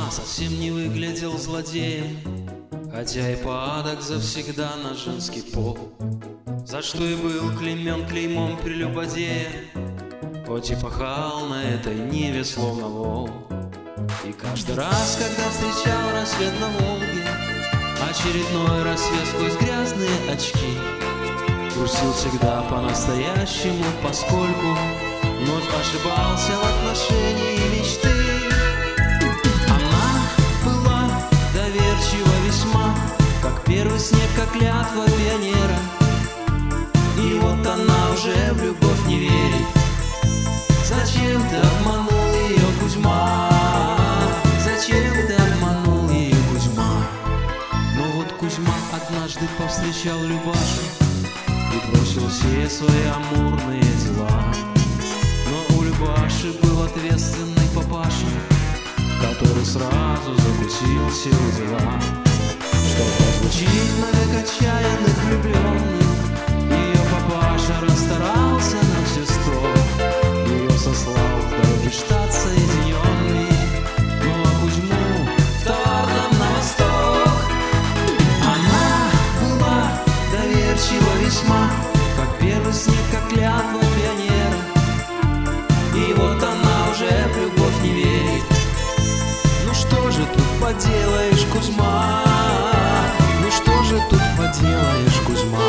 Кузьма совсем не выглядел злодеем, хотя и падок завсегда на женский пол, за что и был клеймен клеймом прелюбодея, хоть и пахал на этой ниве словно вол. И каждый раз, когда встречал рассвет на Волге, очередной рассвет сквозь грязные очки, грустил всегда по-настоящему, поскольку вновь ошибался в отношении мечты. Она была доверчива весьма, как первый снег, как клятва пионера. И вот она уже в любовь не верит. Зачем ты обманул ее, Кузьма? Зачем ты обманул ее, Кузьма? Но вот Кузьма однажды повстречал Любашу и бросил все свои амурные дела. Но у Любаши был ответственный папаша, который сразу закусил все дела. Чтобы разлучить навек отчаянных влюбленных, ее папаша расстарался на все 100. Ее сослал в далекий штат Соединенный, ну а Кузьму в Товарном на восток. Она была доверчива весьма, как первый снег, как клятва пионера. И вот она уже в любовь не верит. Ну что же тут поделаешь, Кузьма? Ну что же тут поделаешь, Кузьма?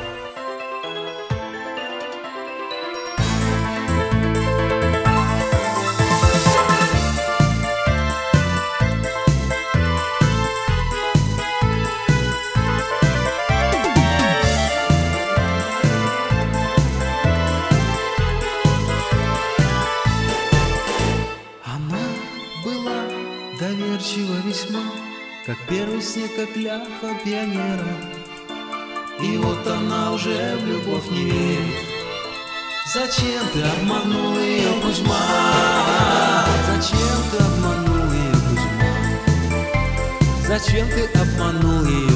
Доверчива весьма, как первый снег, как клятва пионера. И вот она уже в любовь не верит. Зачем ты обманул ее, Кузьма? Зачем ты обманул ее, Кузьма? Зачем ты обманул ее?